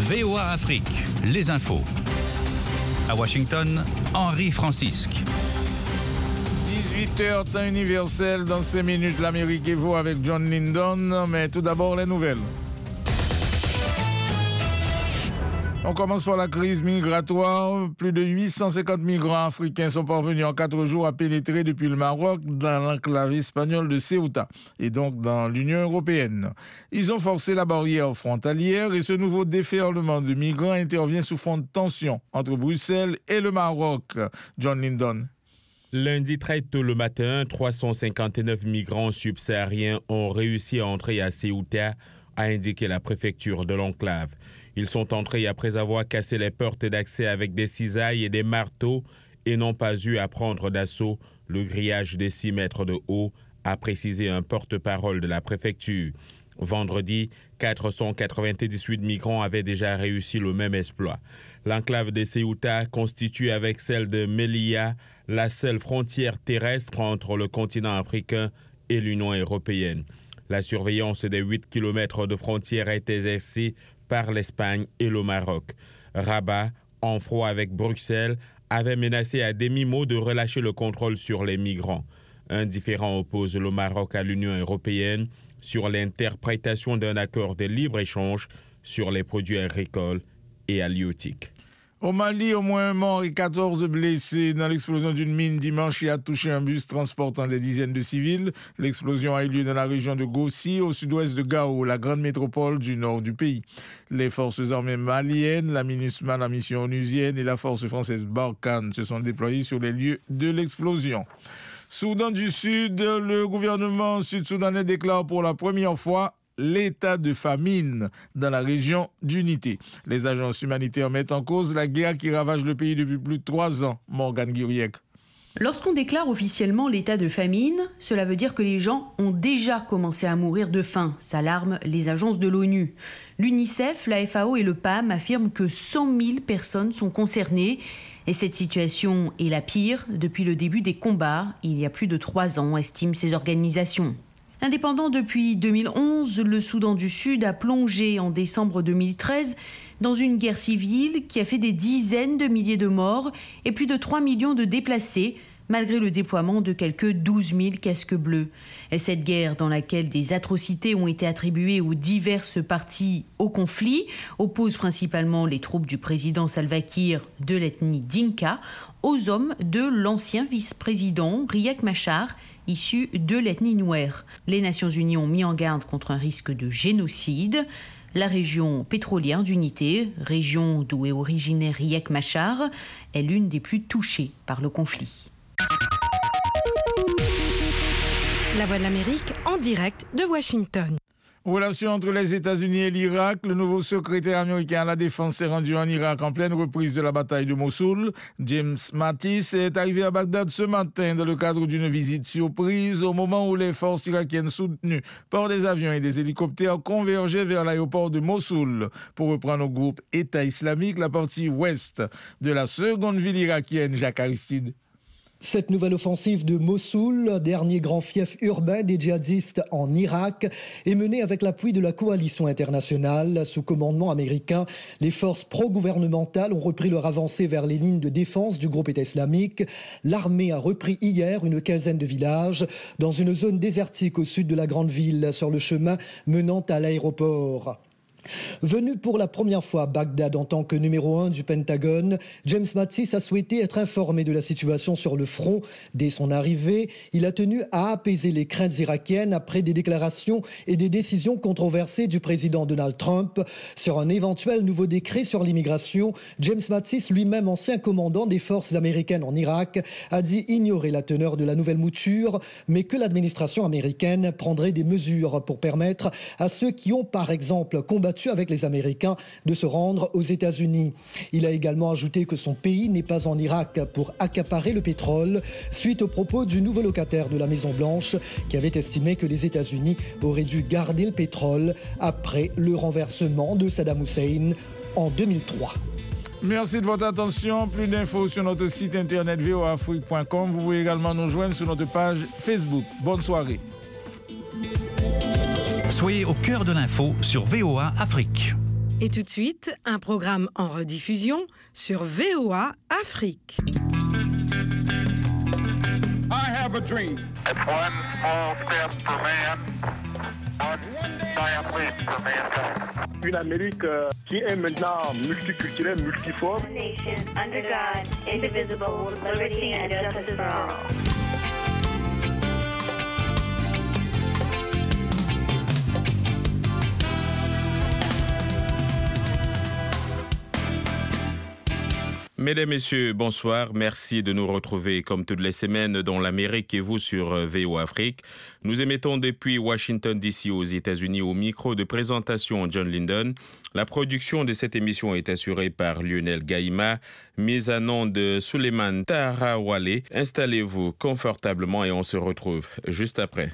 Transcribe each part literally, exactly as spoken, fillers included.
V O A Afrique, les infos. À Washington, Henri Francisque. dix-huit heures, temps universel, dans cinq minutes, l'Amérique et vous avec John Lindon. Mais tout d'abord, les nouvelles. On commence par la crise migratoire. Plus de huit cent cinquante migrants africains sont parvenus en quatre jours à pénétrer depuis le Maroc dans l'enclave espagnole de Ceuta et donc dans l'Union européenne. Ils ont forcé la barrière frontalière et ce nouveau déferlement de migrants intervient sous fond de tension entre Bruxelles et le Maroc. John Lindon. Lundi très tôt le matin, trois cent cinquante-neuf migrants subsahariens ont réussi à entrer à Ceuta, a indiqué la préfecture de l'enclave. Ils sont entrés après avoir cassé les portes d'accès avec des cisailles et des marteaux et n'ont pas eu à prendre d'assaut le grillage des six mètres de haut, a précisé un porte-parole de la préfecture. Vendredi, quatre cent quatre-vingt-dix-huit migrants avaient déjà réussi le même exploit. L'enclave de Ceuta constitue avec celle de Melilla la seule frontière terrestre entre le continent africain et l'Union européenne. La surveillance des huit kilomètres de frontière est exercée par l'Espagne et le Maroc. Rabat, en froid avec Bruxelles, avait menacé à demi-mot de relâcher le contrôle sur les migrants. Un différend oppose le Maroc à l'Union européenne sur l'interprétation d'un accord de libre-échange sur les produits agricoles et halieutiques. Au Mali, au moins un mort et quatorze blessés dans l'explosion d'une mine dimanche qui a touché un bus transportant des dizaines de civils. L'explosion a eu lieu dans la région de Gossi, au sud-ouest de Gao, la grande métropole du nord du pays. Les forces armées maliennes, la MINUSMA, la mission onusienne et la force française Barkhane se sont déployés sur les lieux de l'explosion. Soudan du Sud, le gouvernement sud-soudanais déclare pour la première fois l'état de famine dans la région d'Unité. Les agences humanitaires mettent en cause la guerre qui ravage le pays depuis plus de trois ans. Morgane Guiriec. Lorsqu'on déclare officiellement l'état de famine, cela veut dire que les gens ont déjà commencé à mourir de faim, s'alarment les agences de l'ONU. L'UNICEF, la F A O et le P A M affirment que cent mille personnes sont concernées. Et cette situation est la pire depuis le début des combats, il y a plus de trois ans, estiment ces organisations. Indépendant depuis deux mille onze, le Soudan du Sud a plongé en décembre deux mille treize dans une guerre civile qui a fait des dizaines de milliers de morts et plus de trois millions de déplacés, malgré le déploiement de quelques douze mille casques bleus. Et cette guerre, dans laquelle des atrocités ont été attribuées aux diverses parties au conflit, oppose principalement les troupes du président Salva Kiir de l'ethnie Dinka aux hommes de l'ancien vice-président Riek Machar, issu de l'ethnie Nouer. Les Nations Unies ont mis en garde contre un risque de génocide. La région pétrolière d'Unité, région d'où est originaire Riek Machar, est l'une des plus touchées par le conflit. La Voix de l'Amérique en direct de Washington. Relation entre les États-Unis et l'Irak, le nouveau secrétaire américain à la Défense s'est rendu en Irak en pleine reprise de la bataille de Mossoul. James Mattis est arrivé à Bagdad ce matin dans le cadre d'une visite surprise au moment où les forces irakiennes soutenues par des avions et des hélicoptères convergeaient vers l'aéroport de Mossoul pour reprendre au groupe État islamique la partie ouest de la seconde ville irakienne, Jacques Aristide. Cette nouvelle offensive de Mossoul, dernier grand fief urbain des djihadistes en Irak, est menée avec l'appui de la coalition internationale. Sous commandement américain, les forces pro-gouvernementales ont repris leur avancée vers les lignes de défense du groupe État islamique. L'armée a repris hier une quinzaine de villages dans une zone désertique au sud de la grande ville, sur le chemin menant à l'aéroport. Venu pour la première fois à Bagdad en tant que numéro un du Pentagone, James Mattis a souhaité être informé de la situation sur le front. Dès son arrivée, il a tenu à apaiser les craintes irakiennes après des déclarations et des décisions controversées du président Donald Trump sur un éventuel nouveau décret sur l'immigration. James Mattis, lui-même ancien commandant des forces américaines en Irak, a dit ignorer la teneur de la nouvelle mouture, mais que l'administration américaine prendrait des mesures pour permettre à ceux qui ont, par exemple, combattu avec les Américains de se rendre aux États-Unis. Il a également ajouté que son pays n'est pas en Irak pour accaparer le pétrole, suite aux propos du nouveau locataire de la Maison-Blanche qui avait estimé que les États-Unis auraient dû garder le pétrole après le renversement de Saddam Hussein en deux mille trois. Merci de votre attention. Plus d'infos sur notre site internet v o a afrique point com. Vous pouvez également nous joindre sur notre page Facebook. Bonne soirée. Soyez au cœur de l'info sur V O A Afrique. Et tout de suite, un programme en rediffusion sur V O A Afrique. I have a dream. It's one small step for man, one giant leap for mankind. Une Amérique euh, qui est maintenant multiculturelle, multiforme. One nation, under God, indivisible, with liberty and justice for all. Mesdames, Messieurs, bonsoir. Merci de nous retrouver comme toutes les semaines dans l'Amérique et vous sur V O Afrique. Nous émettons depuis Washington D C aux États-Unis au micro de présentation John Linden. La production de cette émission est assurée par Lionel Gaïma, mise à nom de Suleiman Tarawale. Installez-vous confortablement et on se retrouve juste après.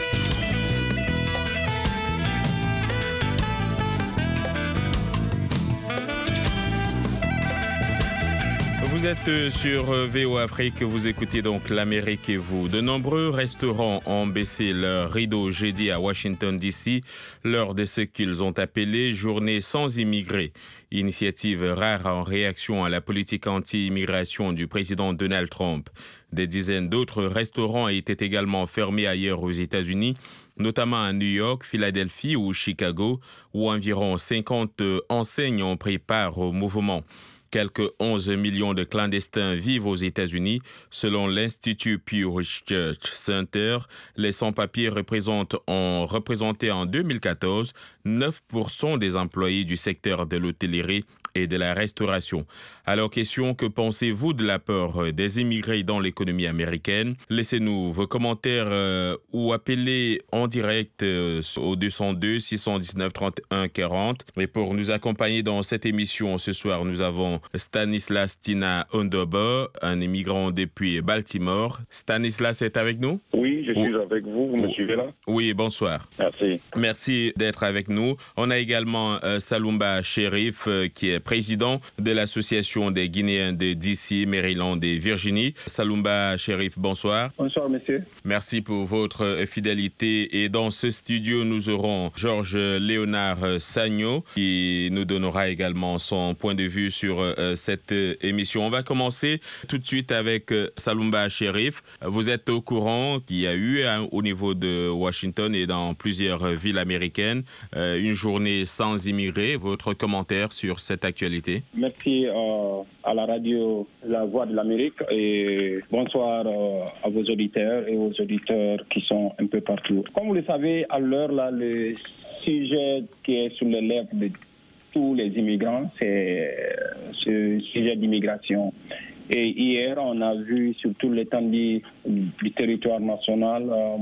Vous êtes sur V O Afrique, vous écoutez donc l'Amérique et vous. De nombreux restaurants ont baissé leur rideau jeudi à Washington D C lors de ce qu'ils ont appelé Journée sans immigrés. Initiative rare en réaction à la politique anti-immigration du président Donald Trump. Des dizaines d'autres restaurants étaient également fermés ailleurs aux États-Unis, notamment à New York, Philadelphie ou Chicago, où environ cinquante enseignes ont pris part au mouvement. Quelques onze millions de clandestins vivent aux États-Unis. Selon l'Institut Pew Research Center, les sans-papiers représentent, ont représenté en deux mille quatorze neuf pour cent des employés du secteur de l'hôtellerie et de la restauration. Alors, question, que pensez-vous de l'apport des immigrés dans l'économie américaine? Laissez-nous vos commentaires euh, ou appelez en direct euh, au deux zéro deux, six un neuf, trente et un quarante. Et pour nous accompagner dans cette émission ce soir, nous avons Stanislas Tina Ondobo, un immigrant depuis Baltimore. Stanislas est avec nous? Oui, je suis oui. avec vous. Vous me suivez là? Oui, bonsoir. Merci. Merci d'être avec nous. On a également euh, Saloumba Chérif, euh, qui est président de l'Association des Guinéens de D C, Maryland et Virginie. Saloumba Chérif, bonsoir. Bonsoir, monsieur. Merci pour votre fidélité. Et dans ce studio, nous aurons Georges Léonard Sagno, qui nous donnera également son point de vue sur euh, cette émission. On va commencer tout de suite avec euh, Saloumba Chérif. Vous êtes au courant qu'il y a eu hein, au niveau de Washington et dans plusieurs villes américaines euh, une journée sans immigrés. Votre commentaire sur cette actualité? Merci euh, à la radio La Voix de l'Amérique et bonsoir euh, à vos auditeurs et aux auditeurs qui sont un peu partout. Comme vous le savez, à l'heure là, le sujet qui est sur les lèvres de tous les immigrants, c'est ce sujet d'immigration. Et hier, on a vu sur tout l'étendue du territoire national euh,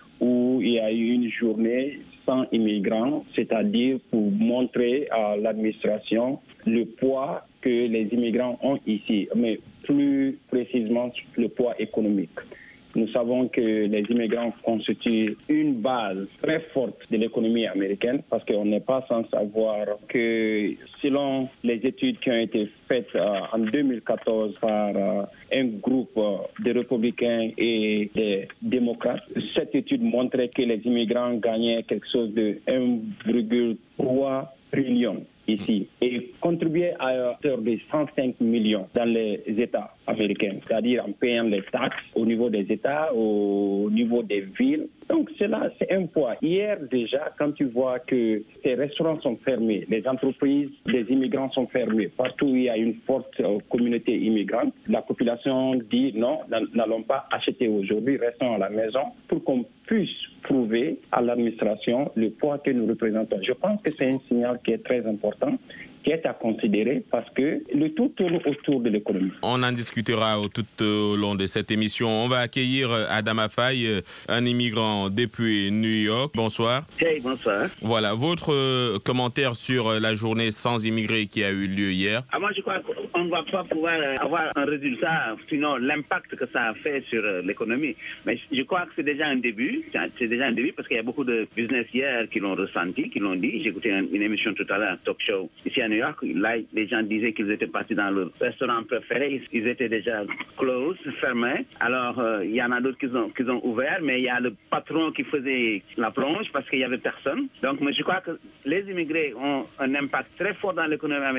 où il y a eu une journée sans immigrants, c'est-à-dire pour montrer à l'administration le poids que les immigrants ont ici, mais plus précisément le poids économique. Nous savons que les immigrants constituent une base très forte de l'économie américaine parce qu'on n'est pas sans savoir que selon les études qui ont été faites euh, en deux mille quatorze par euh, un groupe euh, de républicains et des démocrates, cette étude montrait que les immigrants gagnaient quelque chose de un virgule trois trillion ici et contribuaient à hauteur de cent cinq millions dans les États américains, c'est-à-dire en payant les taxes au niveau des États, au niveau des villes. Donc cela, c'est un poids. Hier déjà, quand tu vois que ces restaurants sont fermés, les entreprises des immigrants sont fermées, partout où il y a une forte euh, communauté immigrante, la population dit non, n'allons pas acheter aujourd'hui, restons à la maison pour qu'on puisse prouver à l'administration le poids que nous représentons. Je pense que c'est un signal qui est très important, qui est à considérer parce que le tout tourne autour de l'économie. On en discutera tout au long de cette émission. On va accueillir Adama Faye, un immigrant depuis New York. Bonsoir. Hey, bonsoir. Voilà, votre commentaire sur la journée sans immigrés qui a eu lieu hier. Ah, moi, je crois qu'on ne va pas pouvoir avoir un résultat, sinon l'impact que ça a fait sur l'économie. Mais je crois que c'est déjà un début. C'est déjà un début parce qu'il y a beaucoup de business hier qui l'ont ressenti, qui l'ont dit. J'ai écouté une émission tout à l'heure, un talk show, ici à New York. Là, les gens disaient qu'ils étaient partis dans leur restaurant préféré. Ils étaient déjà close, fermés. Alors, euh, il y en a d'autres qui ont, qui ont ouvert, mais il y a le patron patrons qui faisaient la plonge parce qu'il n'y avait personne. Donc, mais je crois que les immigrés ont un impact très fort dans l'économie américaine.